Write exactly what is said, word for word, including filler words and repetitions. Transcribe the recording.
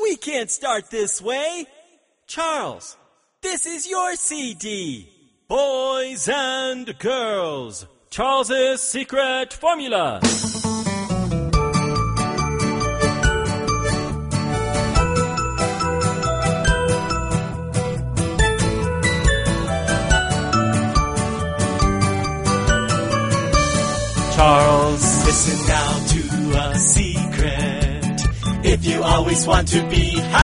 We can't start this way. Charles, this is your C D. Boys and Girls, Charles's Secret Formula. Charles, listen now to a secret. If you always want to be happy,